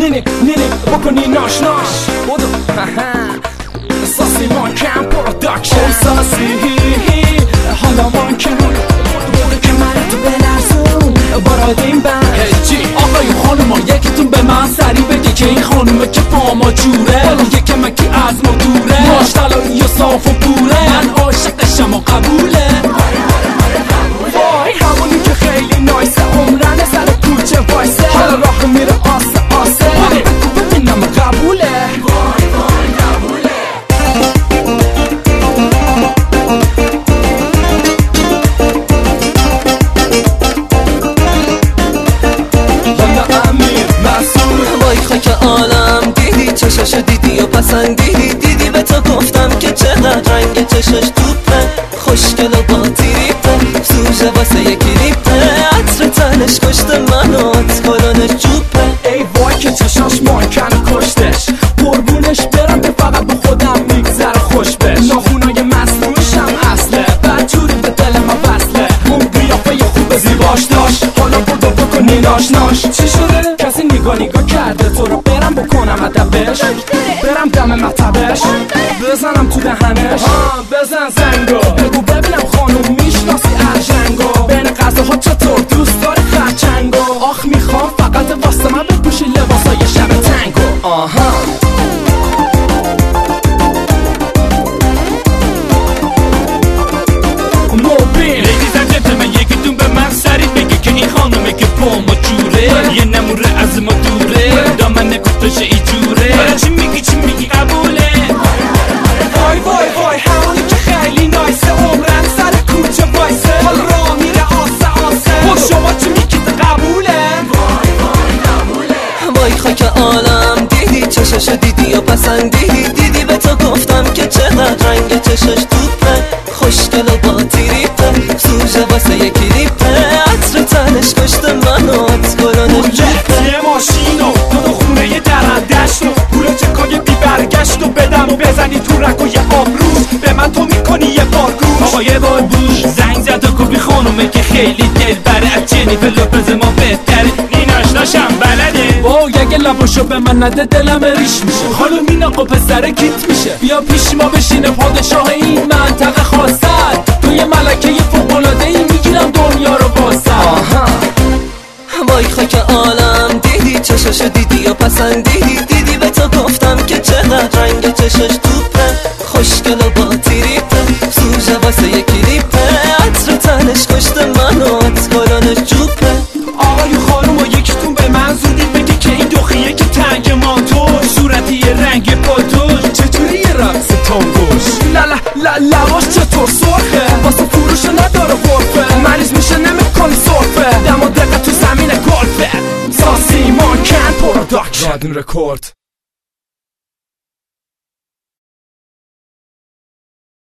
نینی بکنی ناش بودو ساسی مانکن پروداکشن ساسی حالا مانکن بوده که من تو بلرزون بارادیم بند آقای خانوما یکیتون به من سری بگه که این خانومه که با ما جوره یه کمکی از ما دوره ماش طلایی و صاف و پوره من عاشقشم و قبوله وای همونی که خیلی نایسه عمرن سر کوچه وایسه حالا راه میره آسه ببینم قبوله خاک عالم دیدی چشاشو دیدی و پسندیدی به تو گفتم که چقدر رنگ چشاش توپه خوشگل و با تیریپه سوژه واسه یکی ریپه عطر تنش کشت منو کلانش جوپه ای وای که چشاش مانکن کشتش قربونش برم که فقط با خودم میگذره خوش بش ناخونای مصنوعشم اصله بدجوری به دل ما وصله اون قیافه خوب زیباش داشت حالا بودو بکنی ناش چی شده؟ کسی نگاه کرده تو رو برم بکنم ادبش برم دم مطبش بزنم تو دهنش بزن زنگو بگو ببینم خانوم میشناسی ارژنگو بین غذاها چطور دوست داری خرچنگو آخ میخوام فقط واسه من بپوشی لباسای شب تنگو لیدیز اند جنتلمن یکیتون به من سری بگه که این خانومه که با ما جوره یه نموره از ما دوره دامن کفتاش ایجوره چی میگی قبوله وای همونی که خیلی نایسه عمرن سر کوچه وایسه حال را میره آسه شما چی میگید قبوله وای خاک عالم دیدی چشاشو دیدی و پسندیدی به تو گفتم که چقدر رنگ چشاش توپه خوشگل و با تیریپه سوژه واسه یکی ریپه عطر تنش کشت منو کلانش جوپه یه ماشینو دو خونه درندشت و گوره چکای بی برگشت و بدم و بزنی تو رک و یه آبروز به من تو میکنی یه بار گوش آقا یه بار بوش زنگ زد و گفت خانومه که خیلی دل بره از جنیفر لوپز ما بهتره نیناش داشتم بلده وای اگه لباشو به من نده دلم ریش میشه خانوم این آقا پسر کیت میشه بیا پیش ما بشینه پادشاه این منطقه خواستد تو یه ملکه فوق‌العاده ای میگیرم دنیا رو باسد وای خاک عالم دیدی چشاشو دیدی و پسندیدی به تو گفتم که چقدر رنگ چشاش توپه خوشگل و با تیریپه سوژه واسه یکی ریپه عطر تنش کشت منو کلانش جوپه آقای خانوم و یکیتون به من زودی بگه که این دخیه که تنگ مانتوش صورتی یه رنگ پاتوش چطوری یه رقص تانگوش لواش چطور سرخه واسه فروش نداره غرفه مریض میشه نمیکنی سرفه دم و دقیقه تو زمین گلفه ساسی مانکن پروداکشن رادین رکورد